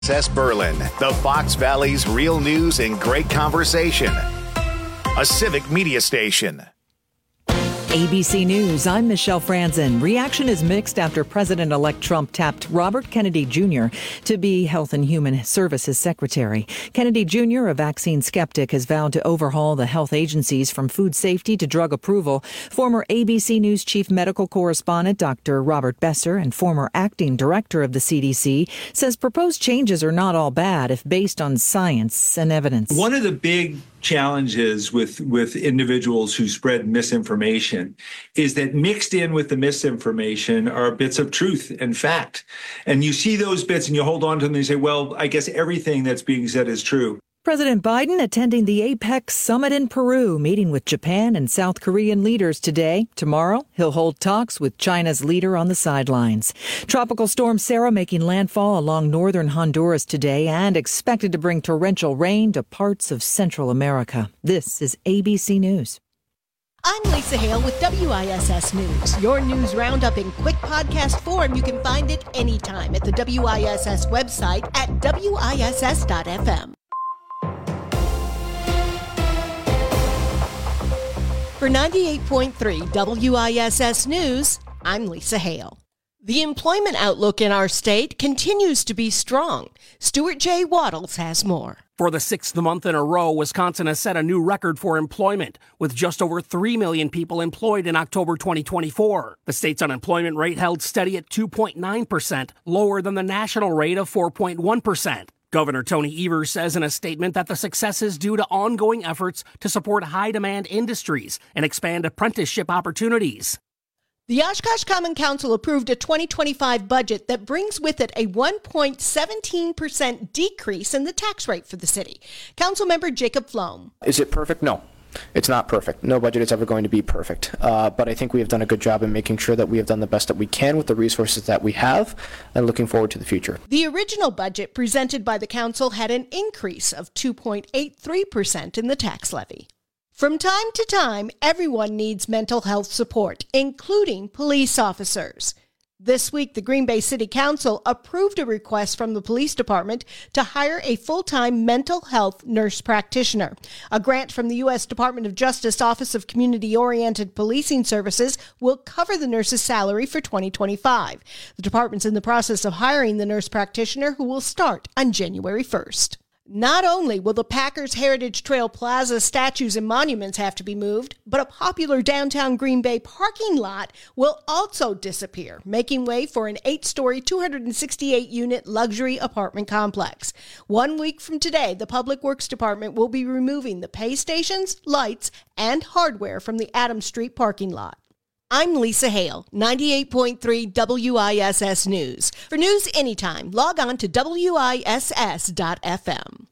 S. Berlin, the Fox Valley's real news and great conversation. A civic media station. ABC News, I'm Michelle Franzen. Reaction is mixed after President-elect Trump tapped Robert Kennedy Jr. to be Health and Human Services Secretary. Kennedy Jr., a vaccine skeptic, has vowed to overhaul the health agencies from food safety to drug approval. Former ABC News chief medical correspondent Dr. Robert Besser and former acting director of the CDC says proposed changes are not all bad if based on science and evidence. One of the big challenges with individuals who spread misinformation is that mixed in with the misinformation are bits of truth and fact. And you see those bits and you hold on to them and you say, well, I guess everything that's being said is true. President Biden attending the APEC summit in Peru, meeting with Japan and South Korean leaders today. Tomorrow, he'll hold talks with China's leader on the sidelines. Tropical storm Sarah making landfall along northern Honduras today and expected to bring torrential rain to parts of Central America. This is ABC News. I'm Lisa Hale with WISS News. Your news roundup in quick podcast form. You can find it anytime at the WISS website at WISS.FM. For 98.3 WISS News, I'm Lisa Hale. The employment outlook in our state continues to be strong. Stuart J. Waddles has more. For the sixth month in a row, Wisconsin has set a new record for employment, with just over 3 million people employed in October 2024. The state's unemployment rate held steady at 2.9%, lower than the national rate of 4.1%. Governor Tony Evers says in a statement that the success is due to ongoing efforts to support high-demand industries and expand apprenticeship opportunities. The Oshkosh Common Council approved a 2025 budget that brings with it a 1.17% decrease in the tax rate for the city. Councilmember Jacob Flom. Is it perfect? No. It's not perfect. No budget is ever going to be perfect. But I think we have done a good job in making sure that we have done the best that we can with the resources that we have and looking forward to the future. The original budget presented by the council had an increase of 2.83% in the tax levy. From time to time, everyone needs mental health support, including police officers. This week, the Green Bay City Council approved a request from the police department to hire a full-time mental health nurse practitioner. A grant from the U.S. Department of Justice Office of Community-Oriented Policing Services will cover the nurse's salary for 2025. The department's in the process of hiring the nurse practitioner, who will start on January 1st. Not only will the Packers Heritage Trail Plaza statues and monuments have to be moved, but a popular downtown Green Bay parking lot will also disappear, making way for an 8-story, 268-unit luxury apartment complex. 1 week from today, the Public Works Department will be removing the pay stations, lights, and hardware from the Adams Street parking lot. I'm Lisa Hale, 98.3 WISS News. For news anytime, log on to WISS.FM.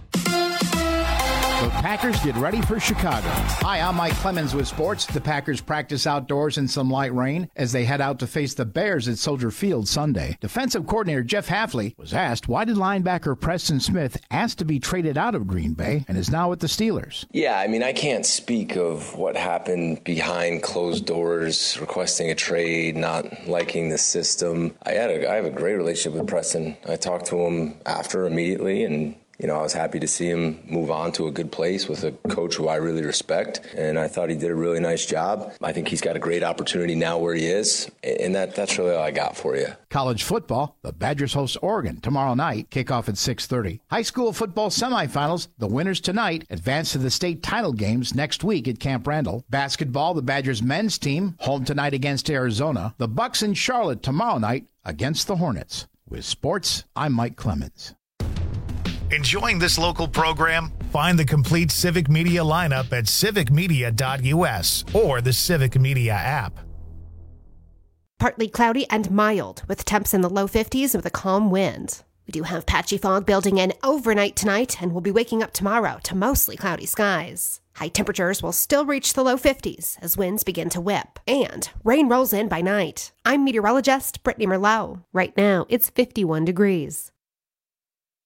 The Packers get ready for Chicago. Hi, I'm Mike Clemens with sports. The Packers practice outdoors in some light rain as they head out to face the Bears at Soldier Field Sunday. Defensive coordinator Jeff Hafley was asked, why did linebacker Preston Smith ask to be traded out of Green Bay and is now with the Steelers? Yeah, I mean, I can't speak of what happened behind closed doors, requesting a trade, not liking the system. I have a great relationship with Preston. I talked to him after immediately, and I was happy to see him move on to a good place with a coach who I really respect, and I thought he did a really nice job. I think he's got a great opportunity now where he is, and that's really all I got for you. College football, the Badgers host Oregon tomorrow night, kickoff at 6:30. High school football semifinals, the winners tonight advance to the state title games next week at Camp Randall. Basketball, the Badgers men's team, home tonight against Arizona. The Bucks in Charlotte tomorrow night against the Hornets. With sports, I'm Mike Clemens. Enjoying this local program? Find the complete Civic Media lineup at civicmedia.us or the Civic Media app. Partly cloudy and mild, with temps in the low 50s with a calm wind. We do have patchy fog building in overnight tonight, and we'll be waking up tomorrow to mostly cloudy skies. High temperatures will still reach the low 50s as winds begin to whip, and rain rolls in by night. I'm meteorologist Brittany Merlot. Right now, it's 51 degrees.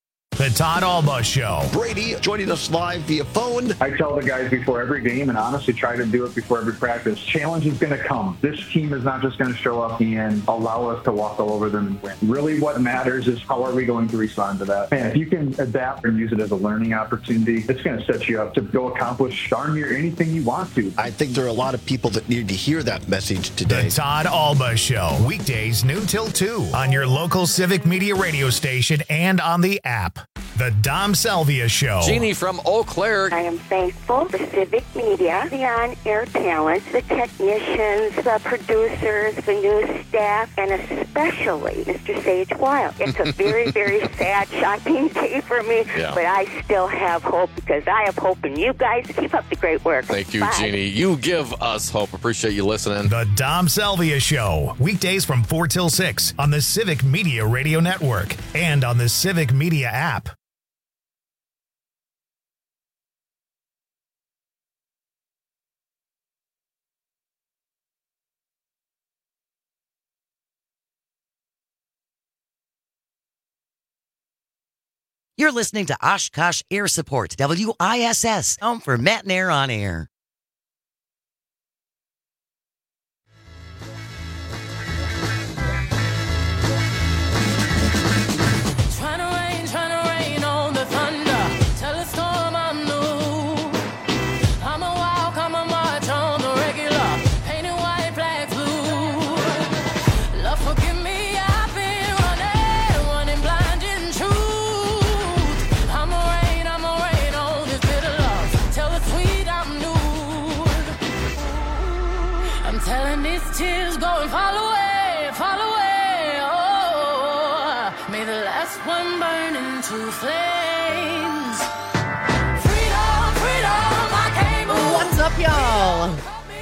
The Todd Alba Show. Brady joining us live via phone. I tell the guys before every game, and honestly try to do it before every practice, challenge is going to come. This team is not just going to show up and allow us to walk all over them and win. Really what matters is how are we going to respond to that. And if you can adapt and use it as a learning opportunity, it's going to set you up to go accomplish darn near anything you want to. I think there are a lot of people that need to hear that message today. The Todd Alba Show. Weekdays noon till 2 on your local Civic Media radio station and on the app. The Dom Salvia Show. Jeannie from Eau Claire. I am thankful for Civic Media, the on-air talent, the technicians, the producers, the news staff, and especially Mr. Sage Wild. It's a very, very sad, shocking day for me, but I still have hope because I have hope in you guys. Keep up the great work. Thank you, Bye. Jeannie. You give us hope. Appreciate you listening. The Dom Salvia Show. Weekdays from 4 till 6 on the Civic Media Radio Network and on the Civic Media app. You're listening to Oshkosh Air Support, WISS, home for Matt and Air on Air. Trying to rain on the thunder. Tell a storm I'm new. I'm a walk, I'm a march on the regular. Painted white flags blue. Love, forgive me, I've been running blind in truth. I'm a rain on this bitter love. Tell the sweet I'm nude. I'm telling these tears go and fall away, fall away. Oh, may the last one burn into flames. Freedom, freedom, I came away. What's up, y'all?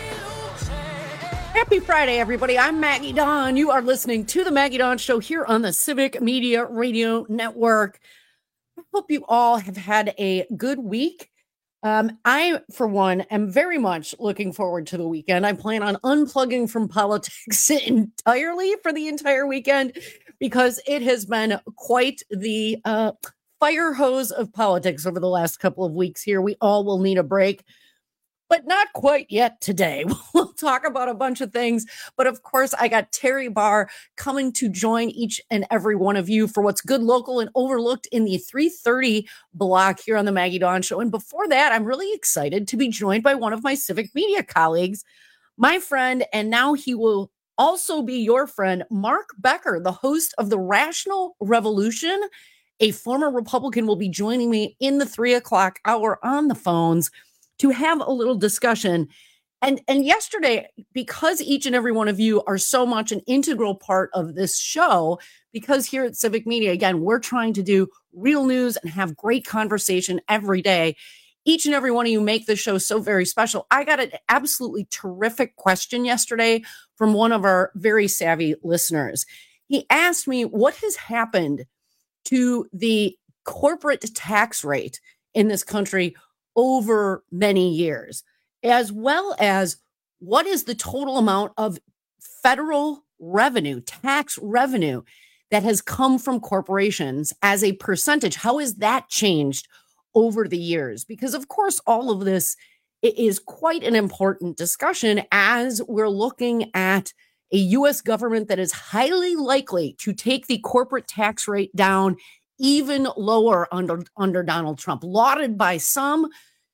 Happy Friday, everybody. I'm Maggie Dawn. You are listening to the Maggie Dawn Show here on the Civic Media Radio Network. I hope you all have had a good week. I, for one, am very much looking forward to the weekend. I plan on unplugging from politics entirely for the entire weekend because it has been quite the fire hose of politics over the last couple of weeks here. We all will need a break, but not quite yet today. We'll talk about a bunch of things. But of course, I got Terry Barr coming to join each and every one of you for what's good, local, and overlooked in the 3:30 block here on the Maggie Dawn Show. And before that, I'm really excited to be joined by one of my Civic Media colleagues, my friend, and now he will also be your friend, Mark Becker, the host of The Rational Revolution. A former Republican will be joining me in the 3 o'clock hour on the phones to have a little discussion. And yesterday, because each and every one of you are so much an integral part of this show, because here at Civic Media, again, we're trying to do real news and have great conversation every day. Each and every one of you make this show so very special. I got an absolutely terrific question yesterday from one of our very savvy listeners. He asked me what has happened to the corporate tax rate in this country over many years, as well as what is the total amount of federal revenue, tax revenue that has come from corporations as a percentage. How has that changed over the years? Because of course, all of this is quite an important discussion as we're looking at a U.S. government that is highly likely to take the corporate tax rate down even lower under Donald Trump, lauded by some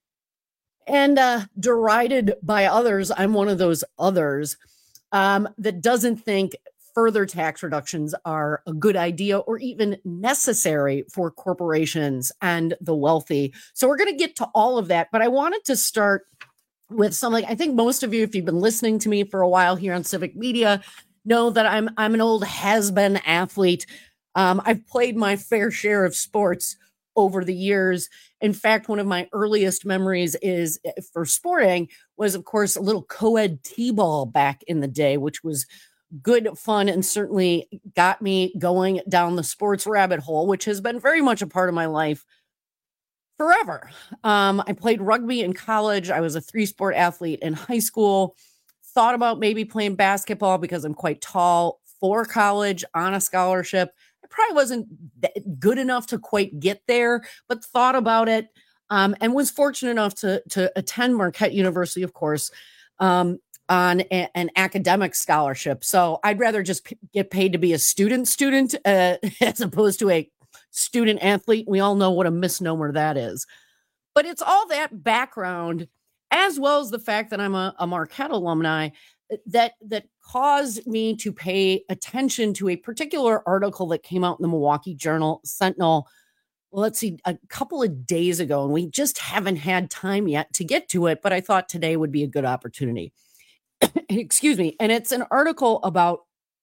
and derided by others. I'm one of those others that doesn't think further tax reductions are a good idea or even necessary for corporations and the wealthy. So we're going to get to all of that, but I wanted to start with something. I think most of you, if you've been listening to me for a while here on Civic Media, know that I'm an old has-been athlete. I've played my fair share of sports over the years. In fact, one of my earliest memories is for sporting was, of course, a little co-ed t-ball back in the day, which was good fun and certainly got me going down the sports rabbit hole, which has been very much a part of my life forever. I played rugby in college. I was a 3-sport athlete in high school. Thought about maybe playing basketball because I'm quite tall for college on a scholarship. probably wasn't good enough to quite get there, but thought about it, and was fortunate enough to attend Marquette University, of course, on an academic scholarship. So I'd rather just get paid to be a student as opposed to a student athlete. We all know what a misnomer that is. But it's all that background, as well as the fact that I'm a Marquette alumni, that caused me to pay attention to a particular article that came out in the Milwaukee Journal Sentinel, let's see, a couple of days ago, and we just haven't had time yet to get to it, but I thought today would be a good opportunity. Excuse me. And it's an article about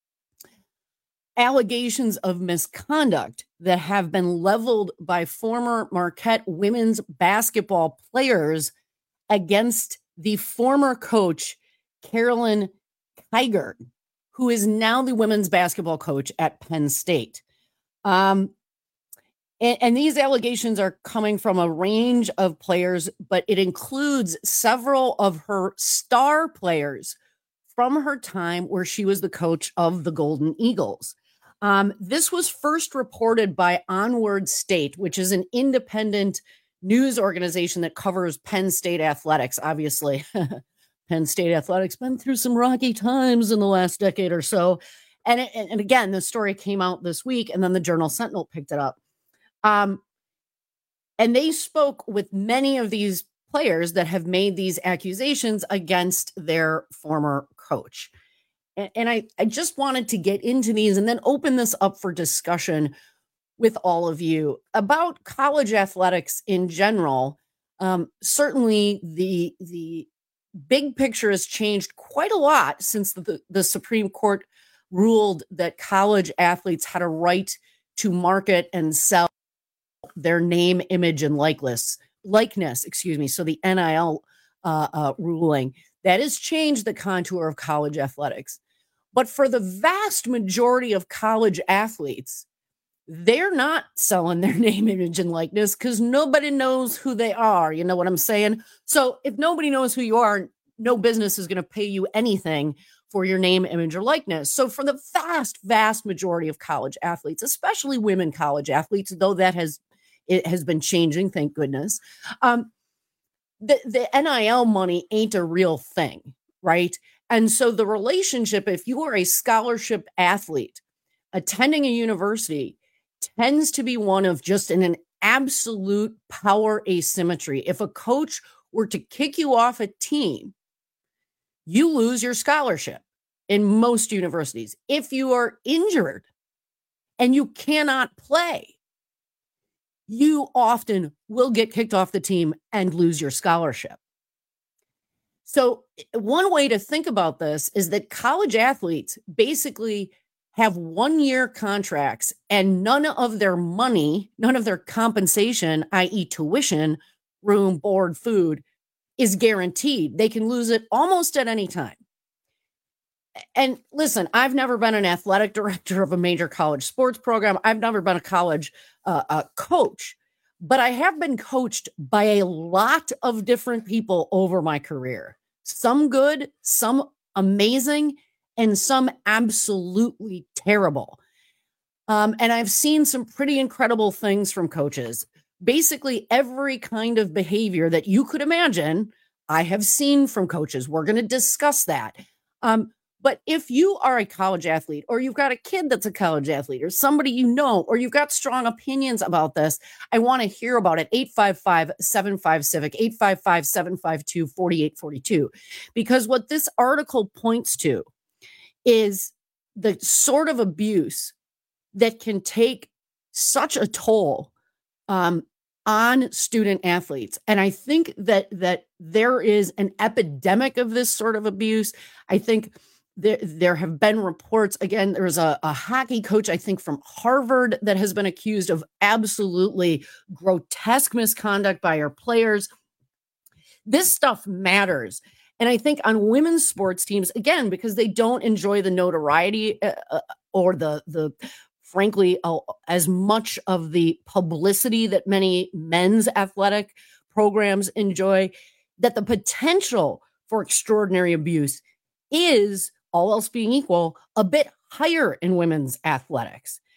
allegations of misconduct that have been leveled by former Marquette women's basketball players against the former coach, Carolyn Kiger, who is now the women's basketball coach at Penn State. And these allegations are coming from a range of players, but it includes several of her star players from her time where she was the coach of the Golden Eagles. This was first reported by Onward State, which is an independent news organization that covers Penn State athletics. Obviously, Penn State athletics been through some rocky times in the last decade or so. And again, the story came out this week, and then the Journal Sentinel picked it up. And they spoke with many of these players that have made these accusations against their former coach. And I just wanted to get into these and then open this up for discussion with all of you about college athletics in general. Certainly the big picture has changed quite a lot since the Supreme Court ruled that college athletes had a right to market and sell their name, image, and likeness. So the NIL ruling that has changed the contour of college athletics. But for the vast majority of college athletes, they're not selling their name, image, and likeness because nobody knows who they are. You know what I'm saying? So if nobody knows who you are, no business is going to pay you anything for your name, image, or likeness. So for the vast majority of college athletes, especially women college athletes, though it has been changing, thank goodness, the NIL money ain't a real thing, right? And so the relationship, if you are a scholarship athlete attending a university, tends to be one of just an absolute power asymmetry. If a coach were to kick you off a team, you lose your scholarship in most universities. If you are injured and you cannot play, you often will get kicked off the team and lose your scholarship. So one way to think about this is that college athletes basically have 1-year contracts and none of their money, none of their compensation, i.e. tuition, room, board, food, is guaranteed. They can lose it almost at any time. And listen, I've never been an athletic director of a major college sports program. I've never been a college coach, but I have been coached by a lot of different people over my career. Some good, some amazing, and some absolutely terrible. And I've seen some pretty incredible things from coaches. Basically, every kind of behavior that you could imagine, I have seen from coaches. We're going to discuss that. But if you are a college athlete, or you've got a kid that's a college athlete, or somebody you know, or you've got strong opinions about this, I want to hear about it. 855-75-CIVIC, 855-752-4842. Because what this article points to is the sort of abuse that can take such a toll on student athletes. And I think that there is an epidemic of this sort of abuse. I think there have been reports. Again, there's a hockey coach, I think, from Harvard that has been accused of absolutely grotesque misconduct by our players. This stuff matters. And I think on women's sports teams, again, because they don't enjoy the notoriety or the frankly, as much of the publicity that many men's athletic programs enjoy, that the potential for extraordinary abuse is, all else being equal, a bit higher in women's athletics.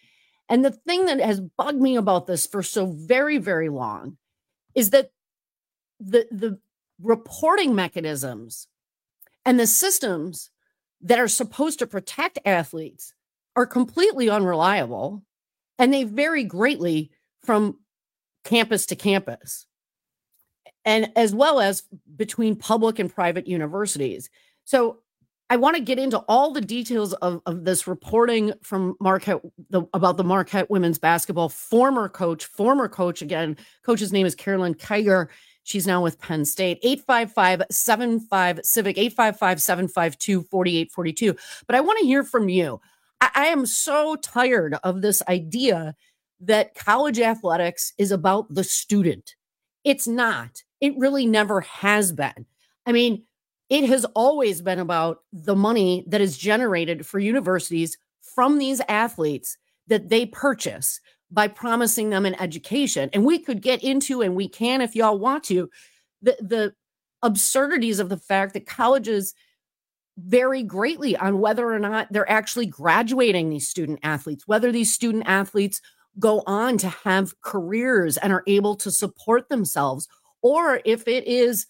And the thing that has bugged me about this for so very, very long is that the reporting mechanisms and the systems that are supposed to protect athletes are completely unreliable, and they vary greatly from campus to campus, and as well as between public and private universities. So I want to get into all the details of this reporting from Marquette about the Marquette women's basketball former coach again. Coach's name is Carolyn Kiger. She's now with Penn State. 855-75-CIVIC, 855-752-4842. But I want to hear from you. I am so tired of this idea that college athletics is about the student. It's not. It really never has been. I mean, it has always been about the money that is generated for universities from these athletes that they purchase by promising them an education. And we could get into, and we can if y'all want to, the absurdities of the fact that colleges vary greatly on whether or not they're actually graduating these student athletes, whether these student athletes go on to have careers and are able to support themselves, or if it is,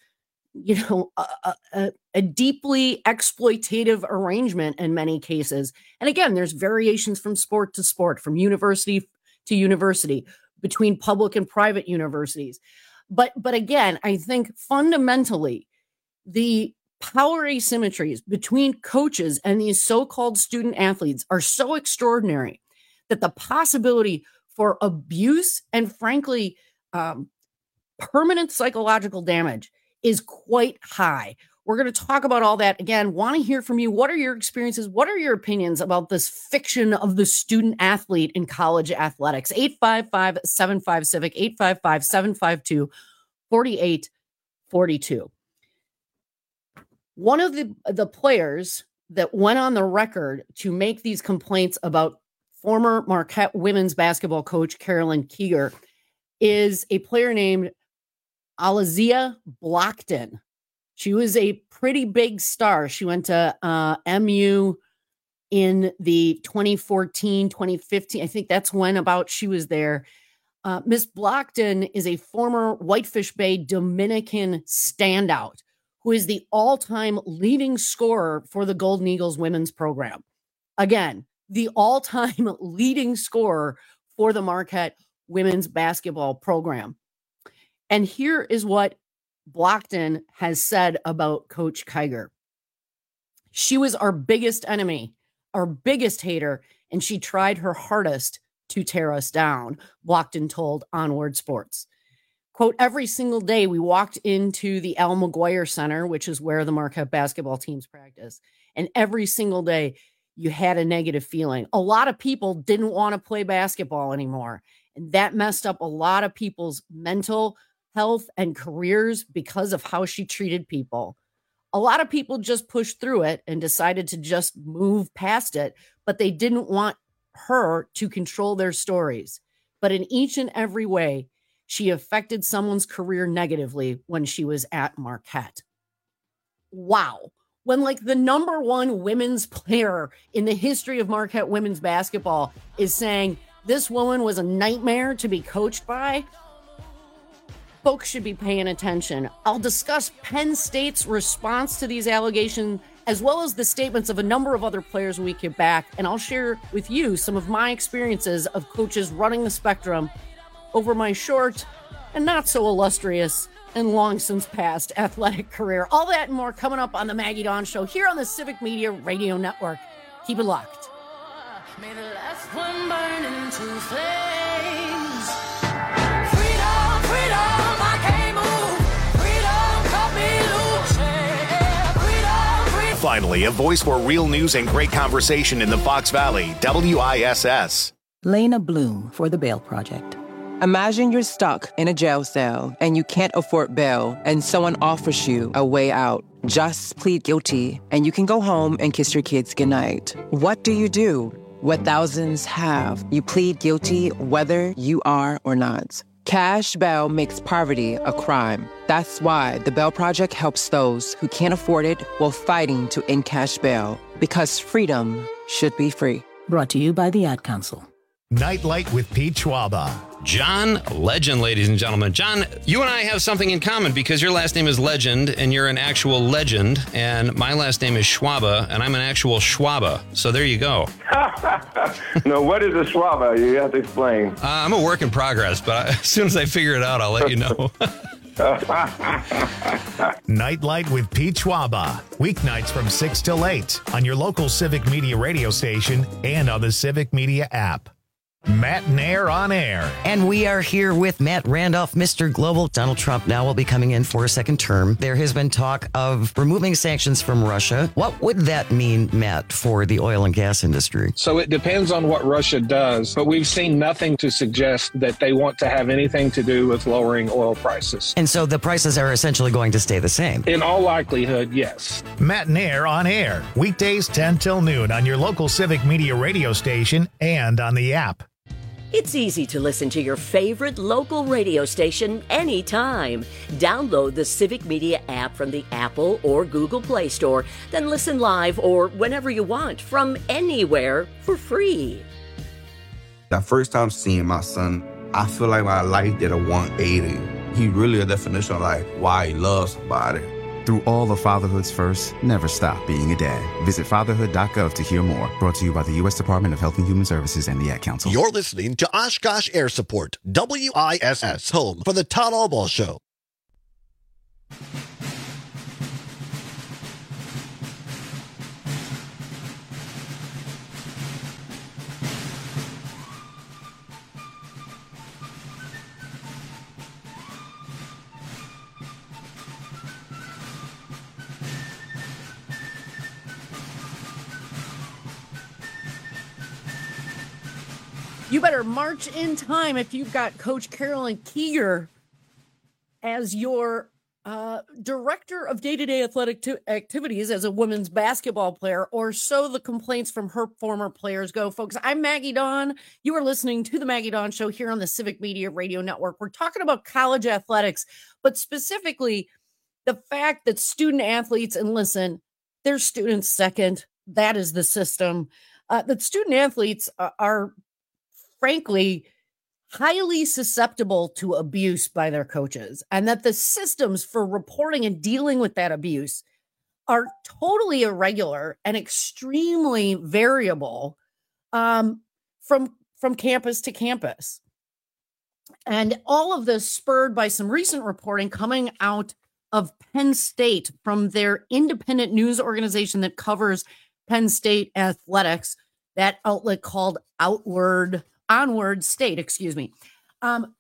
a deeply exploitative arrangement in many cases. And again, there's variations from sport to sport, from university to university, between public and private universities. But again, I think fundamentally the power asymmetries between coaches and these so-called student athletes are so extraordinary that the possibility for abuse and, frankly, permanent psychological damage is quite high. We're going to talk about all that. Again, want to hear from you. What are your experiences? What are your opinions about this fiction of the student athlete in college athletics? 855-75-CIVIC, 855-752-4842. One of the players that went on the record to make these complaints about former Marquette women's basketball coach Carolyn Kiger is a player named Alizia Blockton. She was a pretty big star. She went to MU in the 2014, 2015. I think that's when about she was there. Miss Blockton is a former Whitefish Bay Dominican standout who is the all-time leading scorer for the Golden Eagles women's program. Again, the all-time leading scorer for the Marquette women's basketball program. And here is what Blockton has said about Coach Kiger. She was our biggest enemy, our biggest hater, and she tried her hardest to tear us down, Blockton told Onward Sports. Quote, every single day we walked into the Al McGuire Center, which is where the Marquette basketball teams practice, and every single day you had a negative feeling. A lot of people didn't want to play basketball anymore, and that messed up a lot of people's mental health and careers because of how she treated people. A lot of people just pushed through it and decided to just move past it, but they didn't want her to control their stories. But in each and every way, she affected someone's career negatively when she was at Marquette. Wow. When like the number one women's player in the history of Marquette women's basketball is saying this woman was a nightmare to be coached by, folks should be paying attention. I'll discuss Penn State's response to these allegations, as well as the statements of a number of other players when we get back. And I'll share with you some of my experiences of coaches running the spectrum over my short and not so illustrious and long since past athletic career. All that and more coming up on the Maggie Dawn Show here on the Civic Media Radio Network. Keep it locked. May the last one burn into flames. Finally, a voice for real news and great conversation in the Fox Valley, WISS. Lena Bloom for the Bail Project. Imagine you're stuck in a jail cell and you can't afford bail and someone offers you a way out. Just plead guilty and you can go home and kiss your kids goodnight. What do you do? What thousands have. You plead guilty whether you are or not. Cash bail makes poverty a crime. That's why the Bail Project helps those who can't afford it while fighting to end cash bail. Because freedom should be free. Brought to you by the Ad Council. Nightlight with Pete Schwaba. John Legend, ladies and gentlemen. John, you and I have something in common because your last name is Legend and you're an actual legend, and my last name is Schwaba and I'm an actual Schwaba. So there you go. No, what is a Schwaba? You have to explain. I'm a work in progress, but as soon as I figure it out, I'll let you know. Nightlight with Pete Schwaba. Weeknights from 6 till 8 on your local Civic Media radio station and on the Civic Media app. Matt Nair on air. And we are here with Matt Randolph, Mr. Global. Donald Trump now will be coming in for a second term. There has been talk of removing sanctions from Russia. What would that mean, Matt, for the oil and gas industry? So it depends on what Russia does, but we've seen nothing to suggest that they want to have anything to do with lowering oil prices. And so the prices are essentially going to stay the same? In all likelihood, yes. Matt Nair on air. Weekdays 10 till noon on your local Civic Media radio station and on the app. It's easy to listen to your favorite local radio station anytime. Download the Civic Media app from the Apple or Google Play Store, then listen live or whenever you want from anywhere for free. The first time seeing my son, I feel like my life did a 180. He really a definition of like why he loves somebody. Through all of fatherhood's first, never stop being a dad. Visit fatherhood.gov to hear more. Brought to you by the U.S. Department of Health and Human Services and the Ad Council. You're listening to Oshkosh Air Support, WISS, home for the Todd Albaugh Show. You better march in time if you've got Coach Carolyn Kieger as your director of day-to-day athletic activities as a women's basketball player, or so the complaints from her former players go. Folks, I'm Maggie Dawn. You are listening to the Maggie Dawn Show here on the Civic Media Radio Network. We're talking about college athletics, but specifically the fact that student athletes, and listen, they're students second. That is the system. That student athletes are frankly, highly susceptible to abuse by their coaches, and that the systems for reporting and dealing with that abuse are totally irregular and extremely variable from campus to campus. And all of this spurred by some recent reporting coming out of Penn State from their independent news organization that covers Penn State athletics, that outlet called Onward State, excuse me. Coach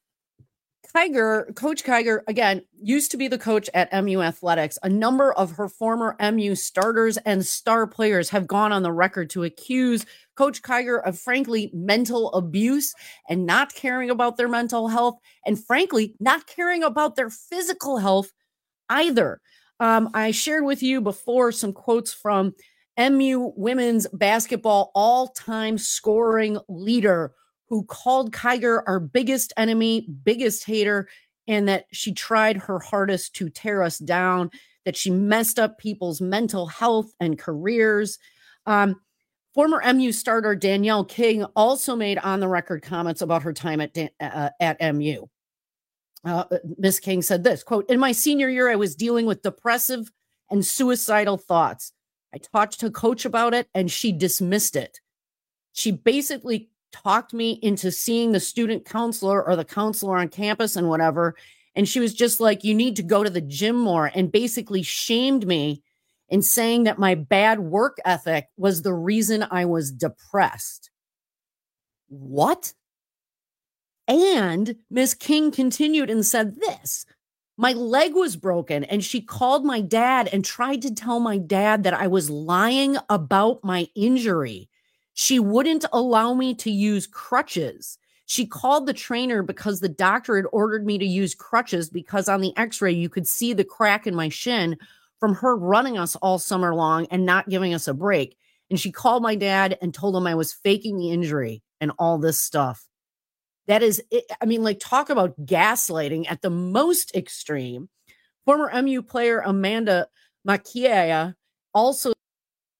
Kiger, again, used to be the coach at MU Athletics. A number of her former MU starters and star players have gone on the record to accuse Coach Kiger of, frankly, mental abuse and not caring about their mental health, and frankly, not caring about their physical health either. I shared with you before some quotes from MU women's basketball all-time scoring leader, who called Kiger our biggest enemy, biggest hater, and that she tried her hardest to tear us down, that she messed up people's mental health and careers. Former MU starter Danielle King also made on-the-record comments about her time at MU. Miss King said this, quote, "In my senior year, I was dealing with depressive and suicidal thoughts. I talked to coach about it, and she dismissed it. She basically talked me into seeing the student counselor or the counselor on campus and whatever. And she was just like, you need to go to the gym more, and basically shamed me in saying that my bad work ethic was the reason I was depressed." What? And Miss King continued and said this, "My leg was broken, and she called my dad and tried to tell my dad that I was lying about my injury. She wouldn't allow me to use crutches. She called the trainer because the doctor had ordered me to use crutches because on the x-ray you could see the crack in my shin from her running us all summer long and not giving us a break. And she called my dad and told him I was faking the injury and all this stuff." That is, I mean, like, talk about gaslighting at the most extreme. Former MU player Amanda Makia also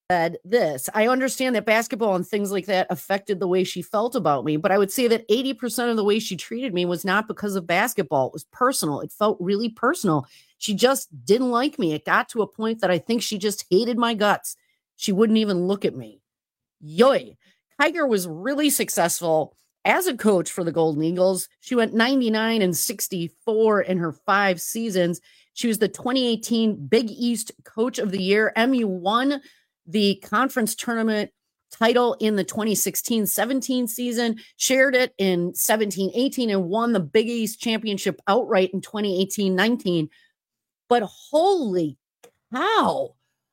said this: I understand that basketball and things like that affected the way she felt about me, but I would say that 80% of the way she treated me was not because of basketball. It was personal. It felt really personal. She just didn't like me. It got to a point that I think she just hated my guts. She wouldn't even look at me. Yoy. Kiger was really successful as a coach for the Golden Eagles. She went 99-64 in her 5 seasons. She was the 2018 Big East Coach of the Year. MU won the conference tournament title in the 2016-17 season, shared it in 17-18, and won the Big East Championship outright in 2018-19. But holy cow,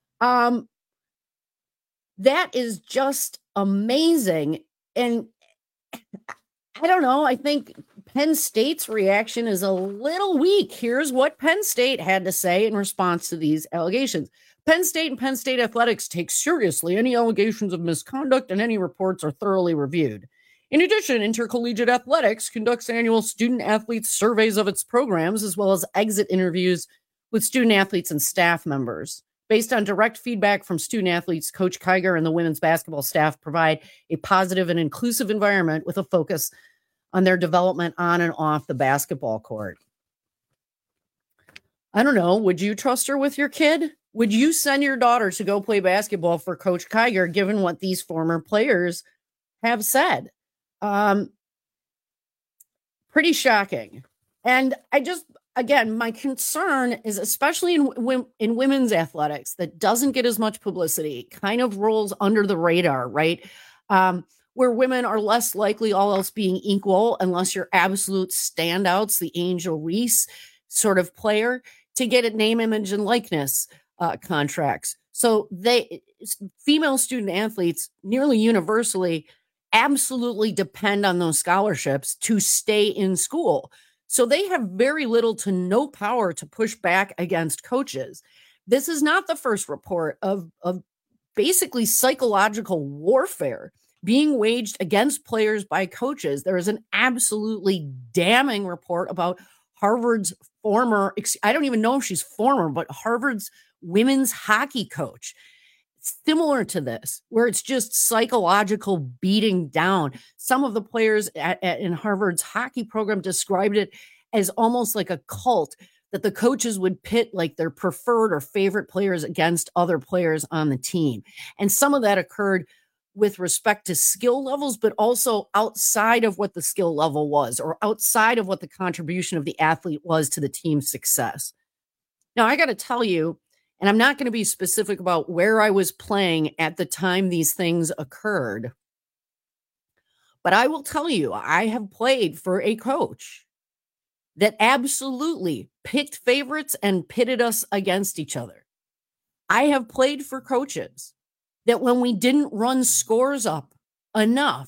that is just amazing. And I don't know, I think Penn State's reaction is a little weak. Here's what Penn State had to say in response to these allegations. Penn State and Penn State Athletics take seriously any allegations of misconduct, and any reports are thoroughly reviewed. In addition, Intercollegiate Athletics conducts annual student athletes surveys of its programs, as well as exit interviews with student athletes and staff members. Based on direct feedback from student athletes, Coach Kiger and the women's basketball staff provide a positive and inclusive environment with a focus on their development on and off the basketball court. I don't know. Would you trust her with your kid? Would you send your daughter to go play basketball for Coach Kiger, given what these former players have said? Pretty shocking. And again, my concern is, especially in women's athletics, that doesn't get as much publicity, kind of rolls under the radar, right? Where women are less likely, all else being equal, unless you're absolute standouts, the Angel Reese sort of player, to get at name, image, and likeness contracts. So female student athletes nearly universally absolutely depend on those scholarships to stay in school. So they have very little to no power to push back against coaches. This is not the first report of basically psychological warfare being waged against players by coaches. There is an absolutely damning report about Harvard's former, I don't even know if she's former, but Harvard's women's hockey coach. Similar to this, where it's just psychological beating down. Some of the players in Harvard's hockey program described it as almost like a cult, that the coaches would pit like their preferred or favorite players against other players on the team. And some of that occurred with respect to skill levels, but also outside of what the skill level was, or outside of what the contribution of the athlete was to the team's success. Now, I got to tell you, and I'm not going to be specific about where I was playing at the time these things occurred, but I will tell you, I have played for a coach that absolutely picked favorites and pitted us against each other. I have played for coaches that when we didn't run scores up enough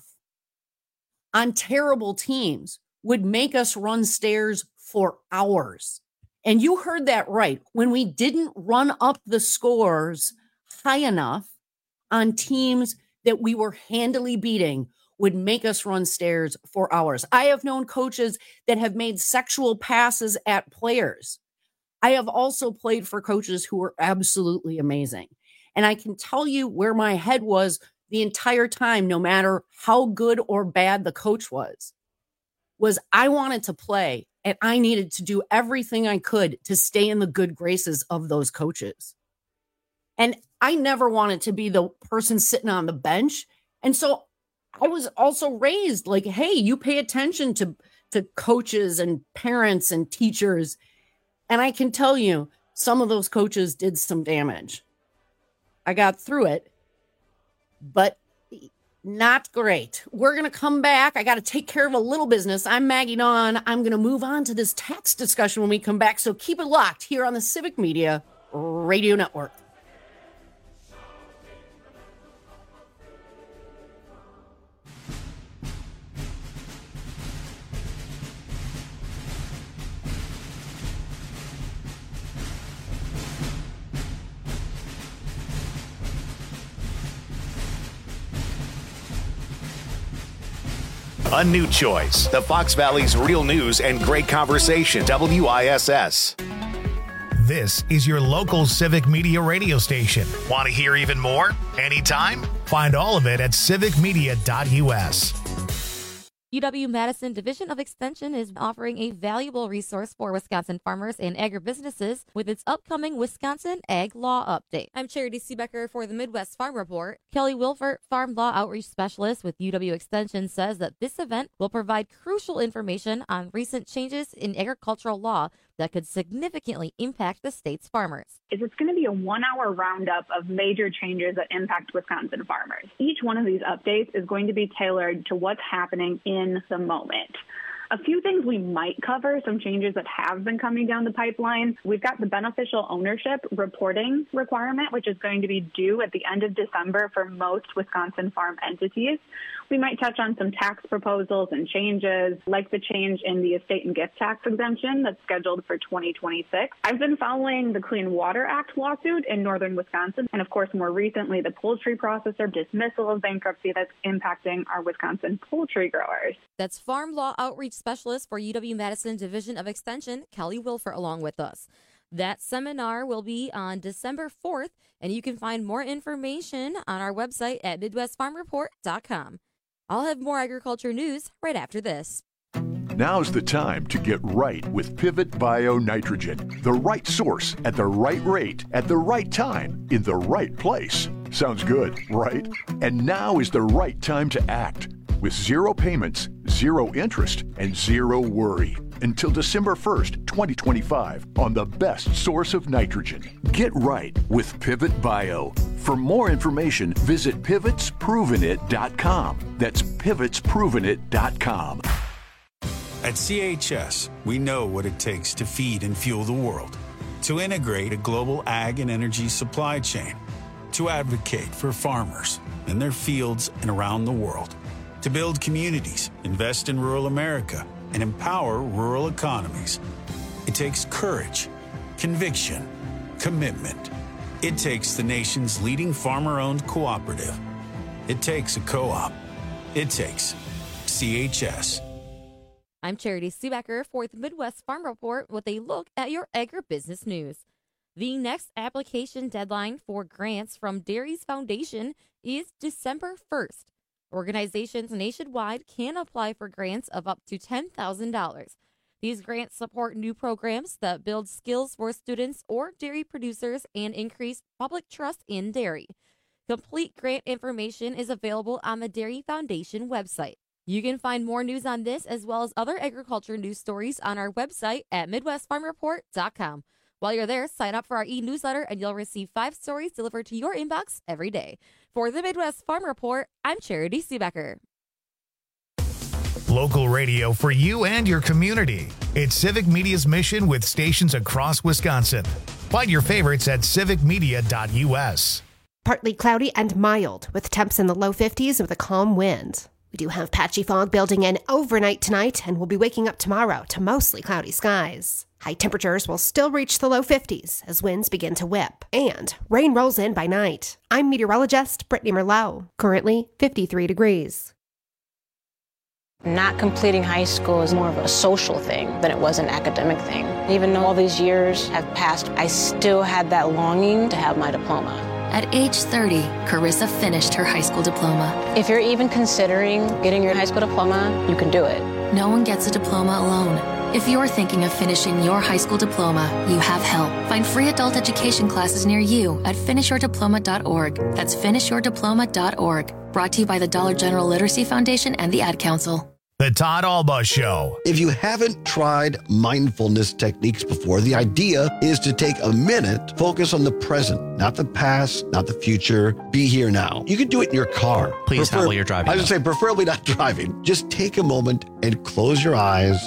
on terrible teams would make us run stairs for hours. And you heard that right. When we didn't run up the scores high enough on teams that we were handily beating would make us run stairs for hours. I have known coaches that have made sexual passes at players. I have also played for coaches who were absolutely amazing. And I can tell you where my head was the entire time, no matter how good or bad the coach was I wanted to play, and I needed to do everything I could to stay in the good graces of those coaches. And I never wanted to be the person sitting on the bench. And so I was also raised like, hey, you pay attention to coaches and parents and teachers. And I can tell you, some of those coaches did some damage. I got through it, but not great. We're going to come back. I got to take care of a little business. I'm Maggie Dawn. I'm going to move on to this tax discussion when we come back. So keep it locked here on the Civic Media Radio Network. A new choice. The Fox Valley's real news and great conversation. WISS. This is your local civic media radio station. Want to hear even more? Anytime? Find all of it at civicmedia.us. UW-Madison Division of Extension is offering a valuable resource for Wisconsin farmers and agribusinesses with its upcoming Wisconsin Ag Law Update. I'm Charity Seebecker for the Midwest Farm Report. Kelly Wilfert, Farm Law Outreach Specialist with UW Extension, says that this event will provide crucial information on recent changes in agricultural law that could significantly impact the state's farmers. It's going to be a 1-hour roundup of major changes that impact Wisconsin farmers. Each one of these updates is going to be tailored to what's happening in the moment. A few things we might cover, some changes that have been coming down the pipeline. We've got the beneficial ownership reporting requirement, which is going to be due at the end of December for most Wisconsin farm entities. We might touch on some tax proposals and changes, like the change in the estate and gift tax exemption that's scheduled for 2026. I've been following the Clean Water Act lawsuit in northern Wisconsin, and of course, more recently, the poultry processor dismissal of bankruptcy that's impacting our Wisconsin poultry growers. That's Farm Law Outreach Specialist for UW-Madison Division of Extension, Kelly Wilfert, along with us. That seminar will be on December 4th, and you can find more information on our website at MidwestFarmReport.com. I'll have more agriculture news right after this. Now's the time to get right with Pivot Bio Nitrogen. The right source at the right rate at the right time in the right place. Sounds good, right? And now is the right time to act. With zero payments, zero interest, and zero worry. Until December 1st, 2025 on the best source of nitrogen. Get right with Pivot Bio. For more information, visit pivotsprovenit.com. That's pivotsprovenit.com. At CHS, we know what it takes to feed and fuel the world, to integrate a global ag and energy supply chain, to advocate for farmers in their fields and around the world, to build communities, invest in rural America, and empower rural economies. It takes courage, conviction, commitment. It takes the nation's leading farmer-owned cooperative. It takes a co-op. It takes CHS. I'm Charity Seebecker for the Midwest Farm Report with a look at your agribusiness news. The next application deadline for grants from Dairies Foundation is December 1st. Organizations nationwide can apply for grants of up to $10,000. These grants support new programs that build skills for students or dairy producers and increase public trust in dairy. Complete grant information is available on the Dairy Foundation website. You can find more news on this as well as other agriculture news stories on our website at MidwestFarmReport.com. While you're there, sign up for our e-newsletter and you'll receive 5 stories delivered to your inbox every day. For the Midwest Farm Report, I'm Charity Seebecker. Local radio for you and your community. It's Civic Media's mission with stations across Wisconsin. Find your favorites at civicmedia.us. Partly cloudy and mild with temps in the low 50s with a calm wind. We do have patchy fog building in overnight tonight, and we'll be waking up tomorrow to mostly cloudy skies. High temperatures will still reach the low 50s as winds begin to whip, and rain rolls in by night. I'm meteorologist Brittany Merlot, currently 53 degrees. Not completing high school is more of a social thing than it was an academic thing. Even though all these years have passed, I still had that longing to have my diploma. At age 30, Carissa finished her high school diploma. If you're even considering getting your high school diploma, you can do it. No one gets a diploma alone. If you're thinking of finishing your high school diploma, you have help. Find free adult education classes near you at finishyourdiploma.org. That's finishyourdiploma.org. Brought to you by the Dollar General Literacy Foundation and the Ad Council. The Todd Alba Show. If you haven't tried mindfulness techniques before, the idea is to take a minute, focus on the present, not the past, not the future. Be here now. You can do it in your car. Please not while you're driving. I was going to say, preferably not driving. Just take a moment and close your eyes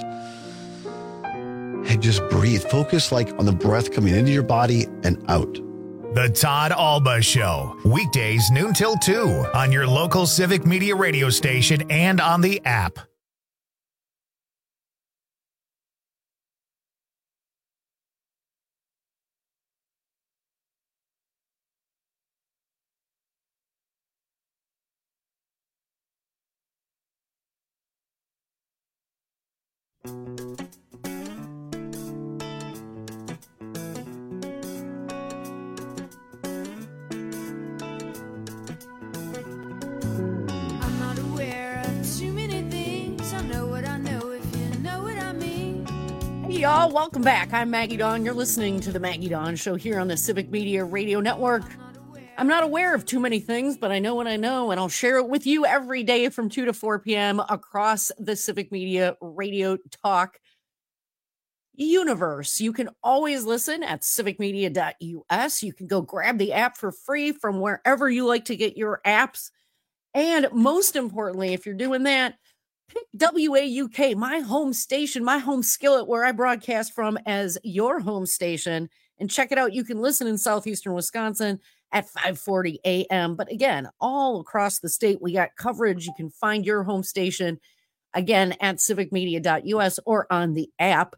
and just breathe. Focus like on the breath coming into your body and out. The Todd Alba Show. Weekdays noon till 2 on your local Civic Media radio station and on the app. y'all. Welcome back. I'm Maggie Dawn. You're listening to the Maggie Dawn Show here on the Civic Media Radio Network. I'm not aware of too many things, but I know what I know, and I'll share it with you every day from 2 to 4 p.m. across the Civic Media Radio Talk universe. You can always listen at civicmedia.us. You can go grab the app for free from wherever you like to get your apps. And most importantly, if you're doing that, pick WAUK, my home station, my home skillet, where I broadcast from, as your home station. And check it out. You can listen in southeastern Wisconsin at 5:40 a.m. But again, all across the state, we got coverage. You can find your home station, again, at civicmedia.us or on the app.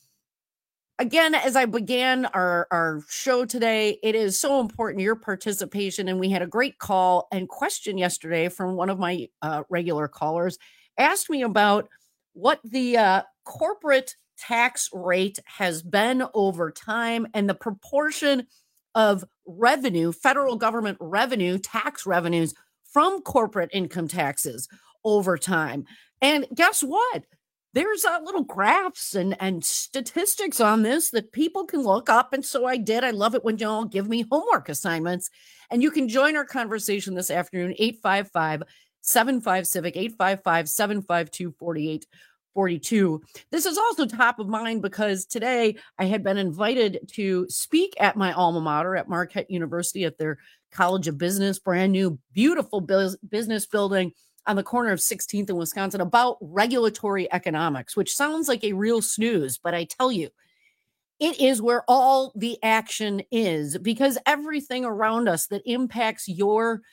Again, as I began our show today, it is so important, your participation. And we had a great call and question yesterday from one of my regular callers. Asked me about what the corporate tax rate has been over time and the proportion of revenue, federal government revenue, tax revenues from corporate income taxes over time. And guess what? There's little graphs and statistics on this that people can look up. And so I did. I love it when y'all give me homework assignments. And you can join our conversation this afternoon, 855-75-CIVIC, 855-752-4842. This is also top of mind because today I had been invited to speak at my alma mater at Marquette University at their College of Business, brand new, beautiful business building on the corner of 16th in Wisconsin, about regulatory economics, which sounds like a real snooze, but I tell you, it is where all the action is, because everything around us that impacts your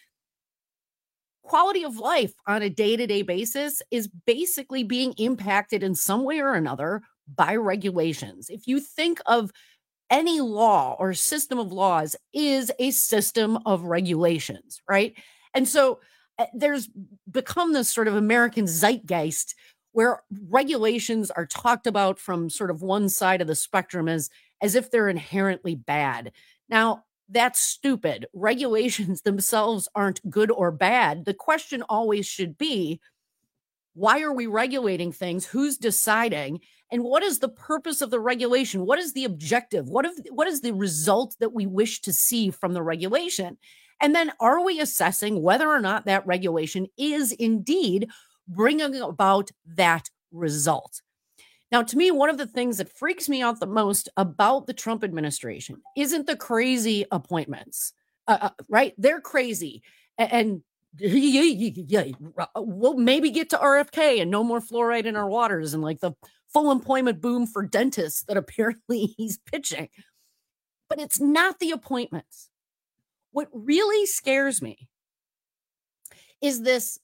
quality of life on a day-to-day basis is basically being impacted in some way or another by regulations. If you think of any law or system of laws is a system of regulations, right? And so there's become this sort of American zeitgeist where regulations are talked about from sort of one side of the spectrum as if they're inherently bad. Now, that's stupid. Regulations themselves aren't good or bad. The question always should be, why are we regulating things? Who's deciding? And what is the purpose of the regulation? What is the objective? What is the result that we wish to see from the regulation? And then are we assessing whether or not that regulation is indeed bringing about that result? Now, to me, one of the things that freaks me out the most about the Trump administration isn't the crazy appointments, right? They're crazy. And we'll maybe get to RFK and no more fluoride in our waters and like the full employment boom for dentists that apparently he's pitching. But it's not the appointments. What really scares me is this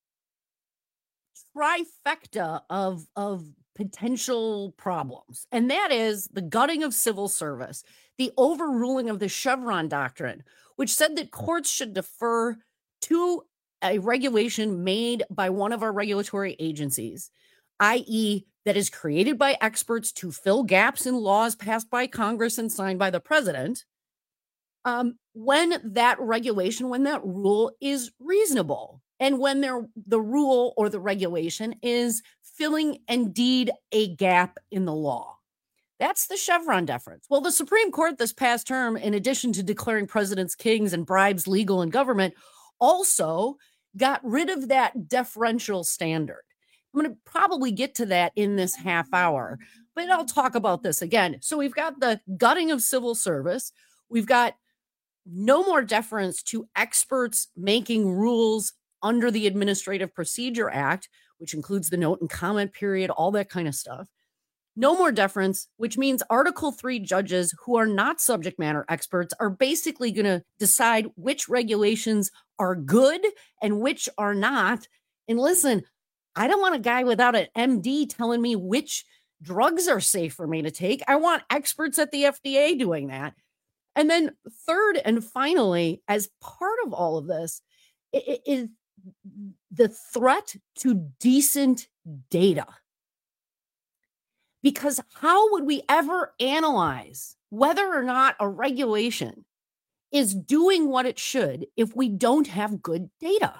trifecta of potential problems. And that is the gutting of civil service, the overruling of the Chevron doctrine, which said that courts should defer to a regulation made by one of our regulatory agencies, i.e., that is created by experts to fill gaps in laws passed by Congress and signed by the president. When that regulation, when that rule is reasonable, and when the rule or the regulation is filling indeed a gap in the law. That's the Chevron deference. Well, the Supreme Court this past term, in addition to declaring presidents kings and bribes legal in government, also got rid of that deferential standard. I'm going to probably get to that in this half hour, but I'll talk about this again. So we've got the gutting of civil service. We've got no more deference to experts making rules under the Administrative Procedure Act, which includes the note and comment period, all that kind of stuff. No more deference, which means Article 3 judges who are not subject matter experts are basically going to decide which regulations are good and which are not. And listen, I don't want a guy without an MD telling me which drugs are safe for me to take. I want experts at the FDA doing that. And then third and finally, as part of all of this, is the threat to decent data. Because how would we ever analyze whether or not a regulation is doing what it should if we don't have good data?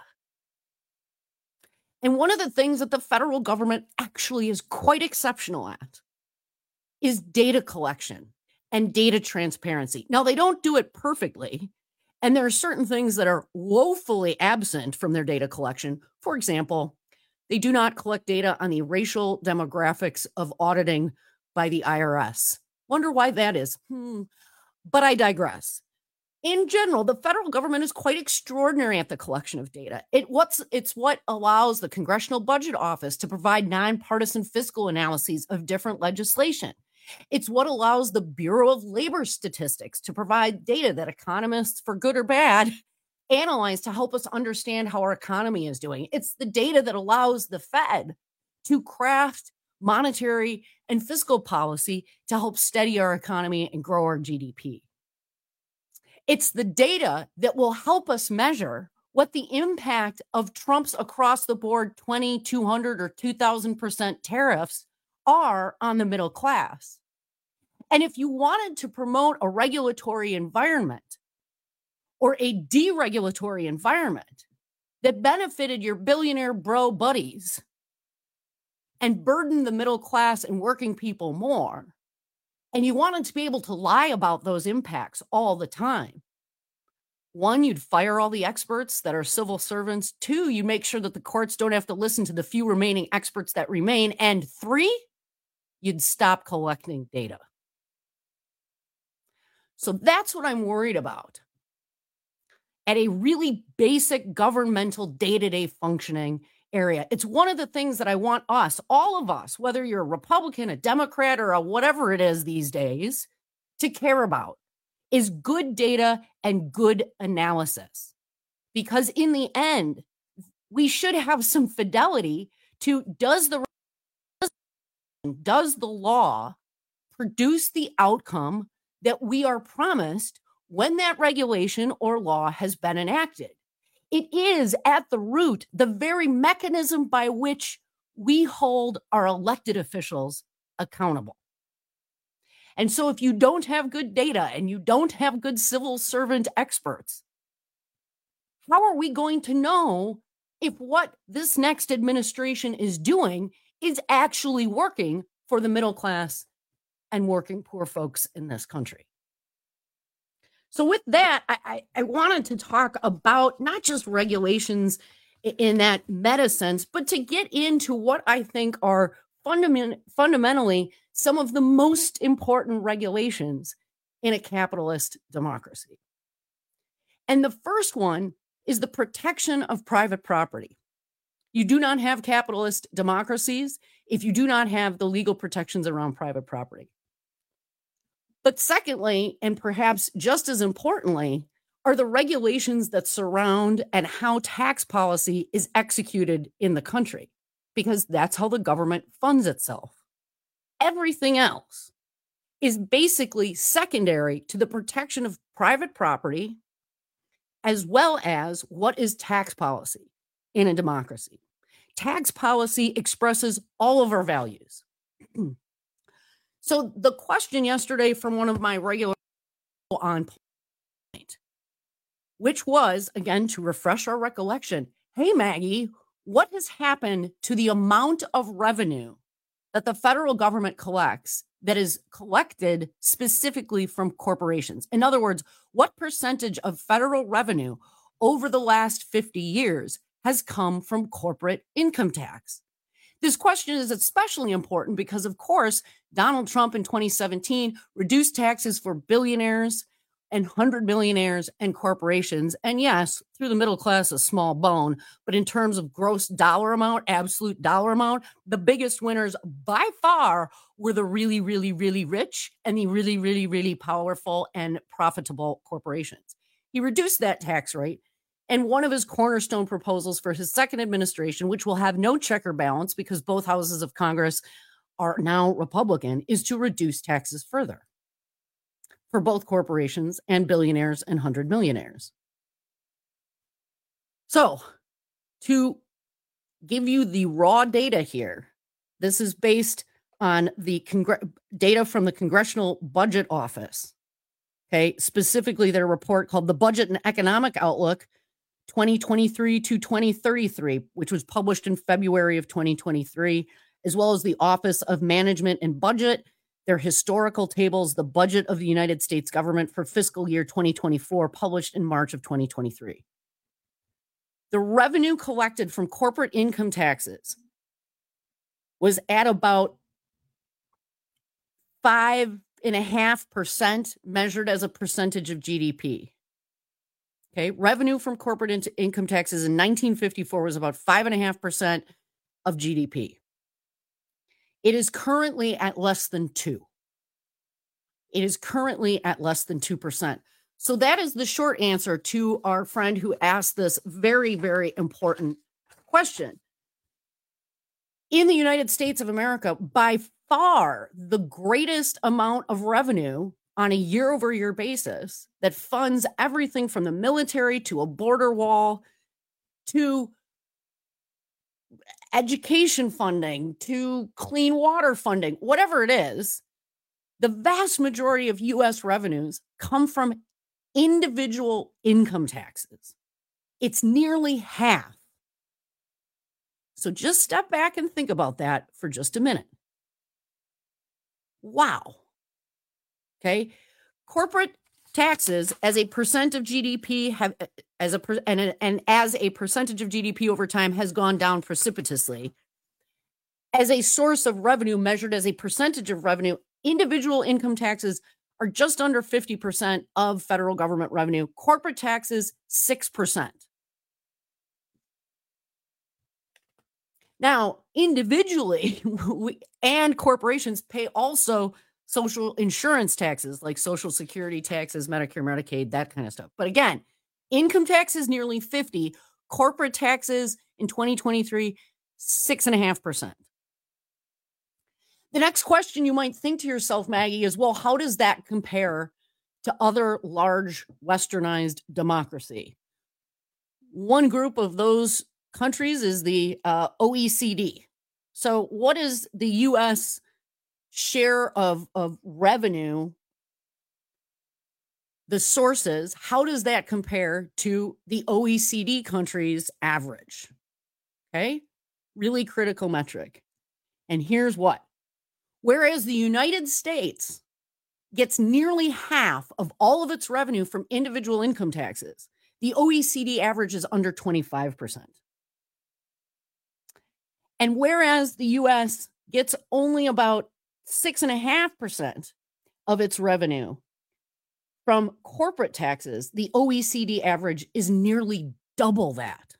And one of the things that the federal government actually is quite exceptional at is data collection and data transparency. Now, they don't do it perfectly, and there are certain things that are woefully absent from their data collection. For example, they do not collect data on the racial demographics of auditing by the IRS. Wonder why that is. But I digress. In general, the federal government is quite extraordinary at the collection of data. It's what allows the Congressional Budget Office to provide nonpartisan fiscal analyses of different legislation. It's what allows the Bureau of Labor Statistics to provide data that economists, for good or bad, analyze to help us understand how our economy is doing. It's the data that allows the Fed to craft monetary and fiscal policy to help steady our economy and grow our GDP. It's the data that will help us measure what the impact of Trump's across the board 2,200 or 2,000% tariffs are on the middle class. And if you wanted to promote a regulatory environment or a deregulatory environment that benefited your billionaire bro buddies and burdened the middle class and working people more, and you wanted to be able to lie about those impacts all the time, one, you'd fire all the experts that are civil servants. Two, you make sure that the courts don't have to listen to the few remaining experts that remain. And three, you'd stop collecting data. So that's what I'm worried about at a really basic governmental day-to-day functioning area. It's one of the things that I want us, all of us, whether you're a Republican, a Democrat, or a whatever it is these days, to care about, is good data and good analysis. Because in the end, we should have some fidelity to does the law produce the outcome that we are promised when that regulation or law has been enacted? It is at the root the very mechanism by which we hold our elected officials accountable. And so if you don't have good data and you don't have good civil servant experts, how are we going to know if what this next administration is doing is actually working for the middle class and working poor folks in this country? So with that, I wanted to talk about not just regulations in that meta sense, but to get into what I think are fundamentally some of the most important regulations in a capitalist democracy. And the first one is the protection of private property. You do not have capitalist democracies if you do not have the legal protections around private property. But secondly, and perhaps just as importantly, are the regulations that surround and how tax policy is executed in the country, because that's how the government funds itself. Everything else is basically secondary to the protection of private property, as well as what is tax policy in a democracy. Tax policy expresses all of our values. So the question yesterday from one of my regular on point, which was, again, to refresh our recollection, hey, Maggie, what has happened to the amount of revenue that the federal government collects that is collected specifically from corporations? In other words, what percentage of federal revenue over the last 50 years has come from corporate income tax? This question is especially important because, of course, Donald Trump in 2017 reduced taxes for billionaires and 100 millionaires and corporations. And yes, through the middle class, a small bone. But in terms of gross dollar amount, absolute dollar amount, the biggest winners by far were the really, really, really rich and the really, really, really powerful and profitable corporations. He reduced that tax rate. And one of his cornerstone proposals for his second administration, which will have no check or balance because both houses of Congress are now Republican, is to reduce taxes further for both corporations and billionaires and 100 millionaires. So to give you the raw data here, this is based on the data from the Congressional Budget Office. Okay, specifically their report called the Budget and Economic Outlook 2023 to 2033, which was published in February of 2023, as well as the Office of Management and Budget Their historical tables, the budget of the United States government for fiscal year 2024, published in March of 2023. The revenue collected from corporate income taxes was at about 5.5% measured as a percentage of GDP. Okay, revenue from corporate income taxes in 1954 was about 5.5% of GDP. It is currently at less than 2%. It is currently at less than 2%. So that is the short answer to our friend who asked this very, very important question. In the United States of America, by far the greatest amount of revenue on a year-over-year basis that funds everything from the military to a border wall to education funding to clean water funding, whatever it is, the vast majority of U.S. revenues come from individual income taxes. It's nearly half. So just step back and think about that for just a minute. Wow. Okay. Corporate taxes as a percent of GDP have as a percentage of GDP over time has gone down precipitously. As a source of revenue measured as a percentage of revenue, individual income taxes are just under 50% of federal government revenue. Corporate taxes, 6%. Now, individually, and corporations pay also social insurance taxes like Social Security taxes, Medicare, Medicaid, that kind of stuff. But again, income taxes nearly 50%, corporate taxes in 2023, 6.5%. The next question you might think to yourself, Maggie, is, well, how does that compare to other large westernized democracy? One group of those countries is the OECD. So what is the U.S. share of revenue, the sources, how does that compare to the OECD countries' average? Okay, really critical metric. And here's what. Whereas the United States gets nearly half of all of its revenue from individual income taxes, the OECD average is under 25%. And whereas the U.S. gets only about 6.5% of its revenue from corporate taxes, the OECD average is nearly double that.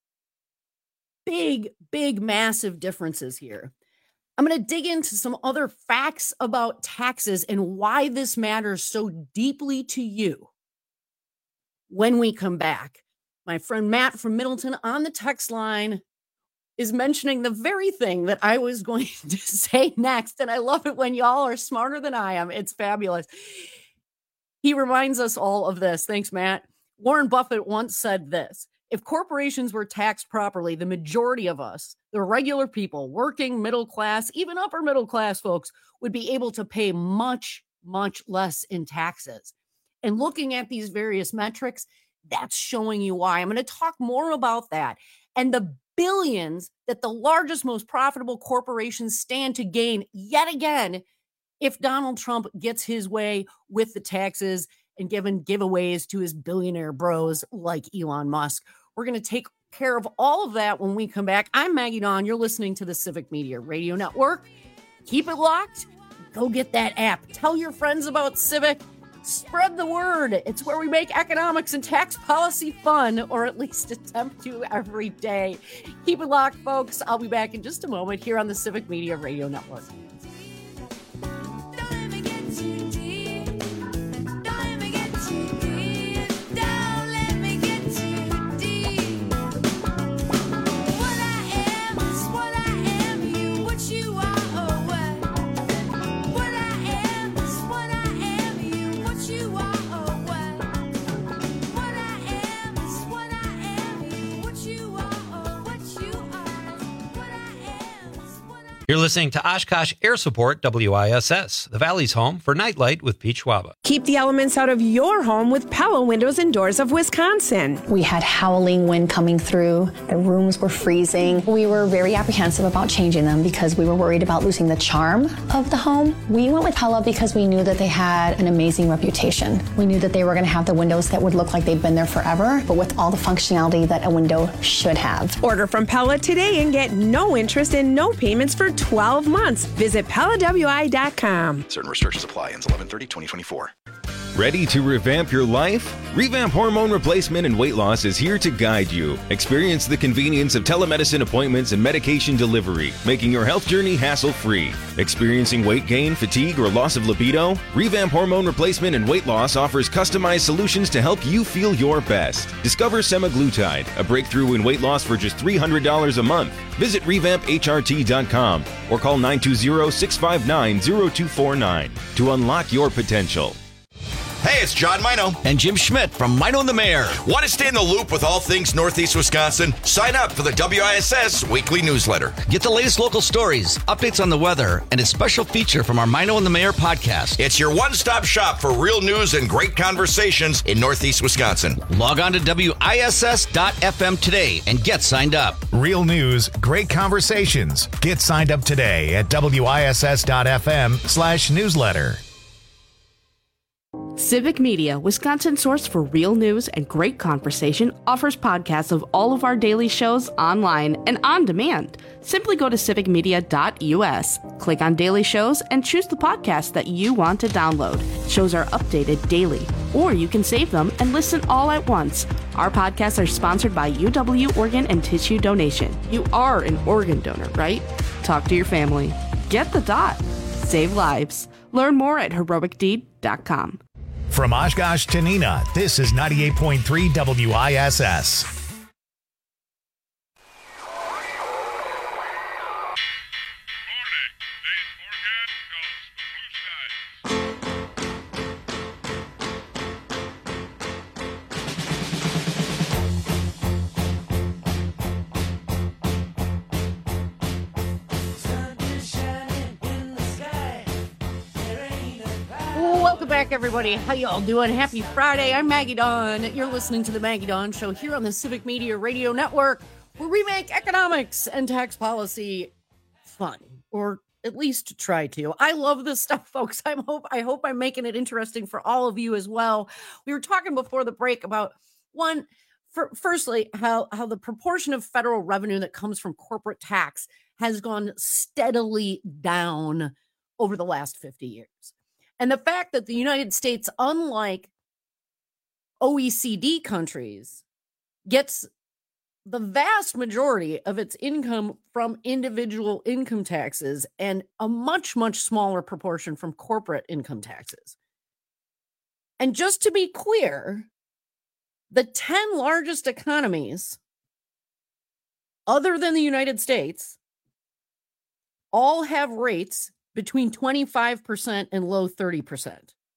Big, massive differences here. I'm going to dig into some other facts about taxes and why this matters so deeply to you when we come back. My friend Matt from Middleton on the text line is mentioning the very thing that I was going to say next. And I love it when y'all are smarter than I am. It's fabulous. He reminds us all of this. Thanks, Matt. Warren Buffett once said this: if corporations were taxed properly, the majority of us, the regular people, working middle class, even upper middle class folks, would be able to pay much, much less in taxes. And looking at these various metrics, that's showing you why. I'm going to talk more about that and the billions that the largest, most profitable corporations stand to gain yet again if Donald Trump gets his way with the taxes and giving giveaways to his billionaire bros like Elon Musk. We're going to take care of all of that when we come back. I'm Maggie Dawn. You're listening to the Civic Media Radio Network. Keep it locked. Go get that app. Tell your friends about Civic. Spread the word. It's where we make economics and tax policy fun, or at least attempt to every day. Keep it locked, folks. I'll be back in just a moment here on the Civic Media Radio Network. You're listening to Oshkosh Air Support WISS, the Valley's home for Nightlight with Pete Schwaba. Keep the elements out of your home with Pella Windows and Doors of Wisconsin. We had howling wind coming through. The rooms were freezing. We were very apprehensive about changing them because we were worried about losing the charm of the home. We went with Pella because we knew that they had an amazing reputation. We knew that they were going to have the windows that would look like they'd been there forever, but with all the functionality that a window should have. Order from Pella today and get no interest and no payments for 12 months. Visit PellaWI.com. Certain restrictions apply. Ends 11/30/2024. Ready to revamp your life? Revamp Hormone Replacement and Weight Loss is here to guide you. Experience the convenience of telemedicine appointments and medication delivery, making your health journey hassle-free. Experiencing weight gain, fatigue, or loss of libido? Revamp Hormone Replacement and Weight Loss offers customized solutions to help you feel your best. Discover semaglutide, a breakthrough in weight loss for just $300 a month. Visit revampHRT.com or call 920-659-0249 to unlock your potential. Hey, it's John Mino. And Jim Schmidt from Mino and the Mayor. Want to stay in the loop with all things Northeast Wisconsin? Sign up for the WISS weekly newsletter. Get the latest local stories, updates on the weather, and a special feature from our Mino and the Mayor podcast. It's your one-stop shop for real news and great conversations in Northeast Wisconsin. Log on to WISS.FM today and get signed up. Real news, great conversations. Get signed up today at WISS.FM/newsletter. Civic Media, Wisconsin's source for real news and great conversation, offers podcasts of all of our daily shows online and on demand. Simply go to civicmedia.us, click on daily shows, and choose the podcast that you want to download. Shows are updated daily, or you can save them and listen all at once. Our podcasts are sponsored by UW Organ and Tissue Donation. You are an organ donor, right? Talk to your family. Get the dot. Save lives. Learn more at heroicdeed.com. From Oshkosh to Neenah, this is 98.3 WISS. Welcome back, everybody. How y'all doing? Happy Friday. I'm Maggie Dawn. You're listening to the Maggie Dawn Show here on the Civic Media Radio Network, where we make economics and tax policy fun, or at least try to. I love this stuff, folks. I hope I'm making it interesting for all of you as well. We were talking before the break about firstly, how the proportion of federal revenue that comes from corporate tax has gone steadily down over the last 50 years. And the fact that the United States, unlike OECD countries, gets the vast majority of its income from individual income taxes and a much, much smaller proportion from corporate income taxes. And just to be clear, the 10 largest economies, other than the United States, all have rates between 25% and low 30%.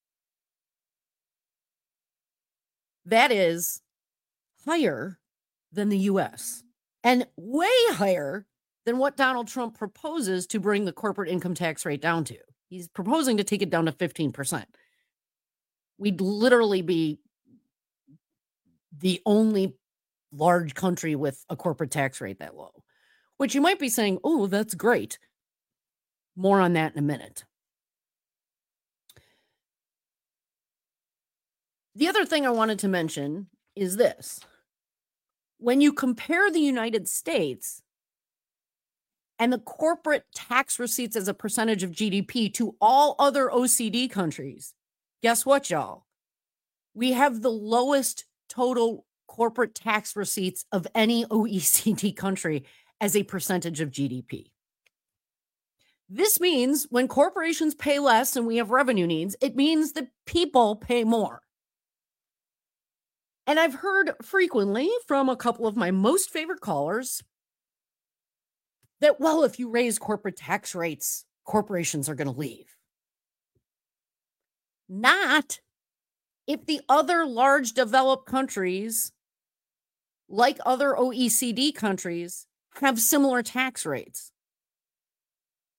That is higher than the U.S. and way higher than what Donald Trump proposes to bring the corporate income tax rate down to. He's proposing to take it down to 15%. We'd literally be the only large country with a corporate tax rate that low, which you might be saying, oh, that's great. More on that in a minute. The other thing I wanted to mention is this. When you compare the United States and the corporate tax receipts as a percentage of GDP to all other OECD countries, guess what, y'all? We have the lowest total corporate tax receipts of any OECD country as a percentage of GDP. This means when corporations pay less and we have revenue needs, it means that people pay more. And I've heard frequently from a couple of my most favorite callers that, well, if you raise corporate tax rates, corporations are going to leave. Not if the other large developed countries, like other OECD countries, have similar tax rates.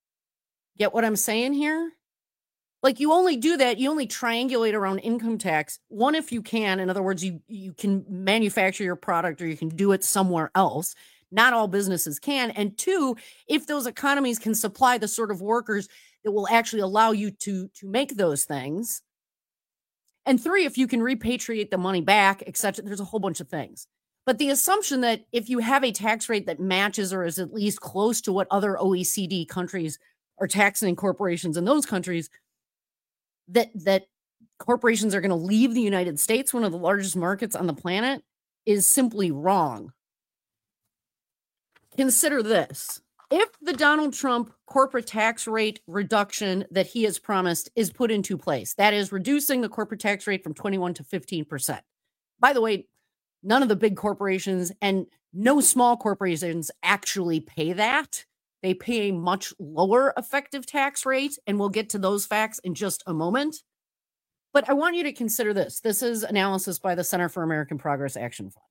Get what I'm saying here? Like, you only do that, you only triangulate around income tax. One, if you can, in other words, you can manufacture your product or you can do it somewhere else. Not all businesses can. And two, if those economies can supply the sort of workers that will actually allow you to make those things. And three, if you can repatriate the money back, etc. There's a whole bunch of things. But the assumption that if you have a tax rate that matches or is at least close to what other OECD countries are taxing corporations in those countries, that corporations are going to leave the United States, one of the largest markets on the planet, is simply wrong. Consider this. If the Donald Trump corporate tax rate reduction that he has promised is put into place, that is reducing the corporate tax rate from 21 to 15%. By the way, none of the big corporations and no small corporations actually pay that. They pay a much lower effective tax rate, and we'll get to those facts in just a moment. But I want you to consider this. This is analysis by the Center for American Progress Action Fund.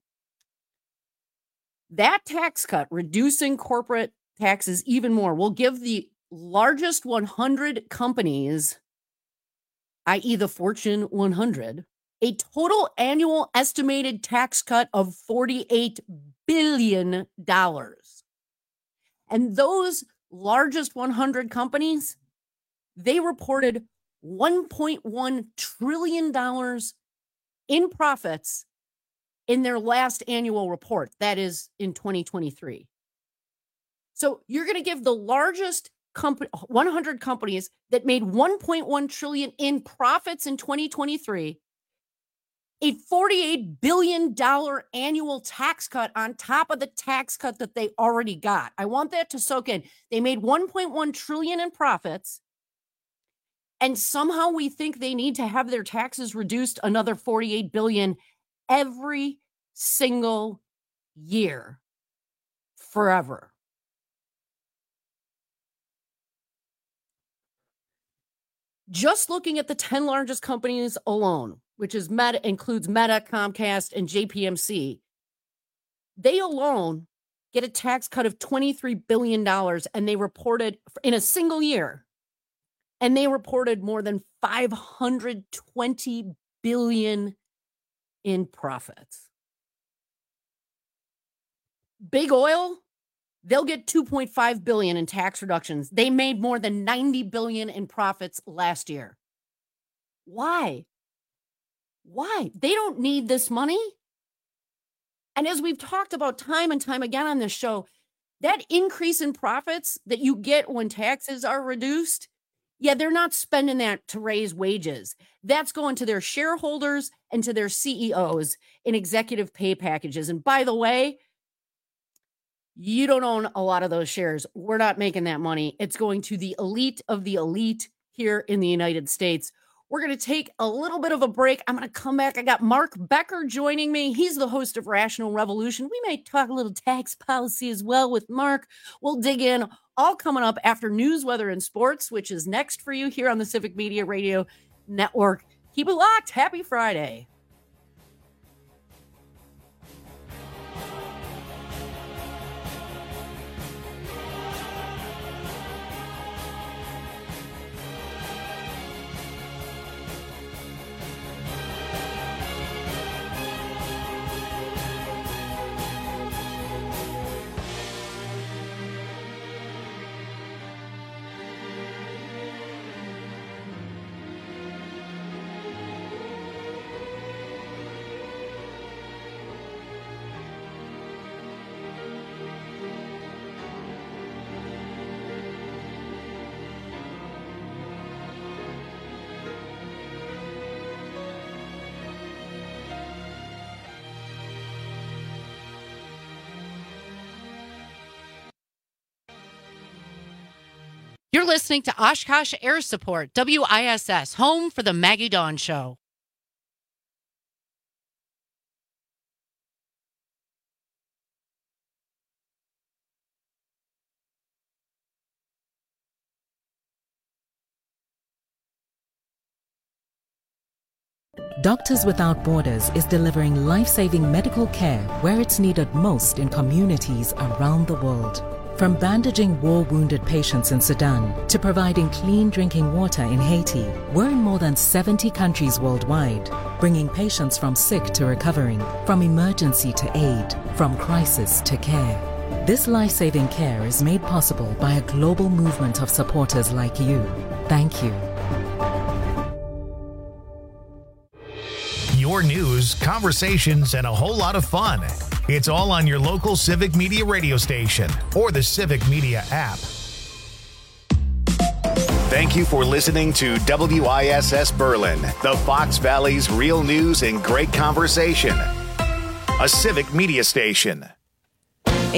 That tax cut, reducing corporate taxes even more, will give the largest 100 companies, i.e. the Fortune 100, a total annual estimated tax cut of $48 billion. And those largest 100 companies, they reported $1.1 trillion in profits in their last annual report. That is in 2023. So you're going to give the largest 100 companies that made $1.1 trillion in profits in 2023 a $48 billion annual tax cut on top of the tax cut that they already got. I want that to soak in. They made $1.1 trillion in profits, and somehow we think they need to have their taxes reduced another $48 billion every single year forever. Just looking at the 10 largest companies alone, which is includes Meta, Comcast, and JPMC, they alone get a tax cut of $23 billion, and they reported in a single year, and they reported more than $520 billion in profits. Big Oil, they'll get $2.5 billion in tax reductions. They made more than $90 billion in profits last year. Why? Why? They don't need this money. And as we've talked about time and time again on this show, that increase in profits that you get when taxes are reduced, yeah, they're not spending that to raise wages. That's going to their shareholders and to their CEOs in executive pay packages. And by the way, you don't own a lot of those shares. We're not making that money. It's going to the elite of the elite here in the United States. We're going to take a little bit of a break. I'm going to come back. I got Mark Becker joining me. He's the host of Rational Revolution. We may talk a little tax policy as well with Mark. We'll dig in, all coming up after news, weather, and sports, which is next for you here on the Civic Media Radio Network. Keep it locked. Happy Friday. You're listening to Oshkosh Air Support, WISS, home for the Maggie Dawn Show. Doctors Without Borders is delivering life-saving medical care where it's needed most in communities around the world. From bandaging war-wounded patients in Sudan to providing clean drinking water in Haiti, we're in more than 70 countries worldwide, bringing patients from sick to recovering, from emergency to aid, from crisis to care. This life-saving care is made possible by a global movement of supporters like you. Thank you. Your news, conversations, and a whole lot of fun. It's all on your local Civic Media radio station or the Civic Media app. Thank you for listening to WISS Berlin, the Fox Valley's real news and great conversation. A Civic Media station.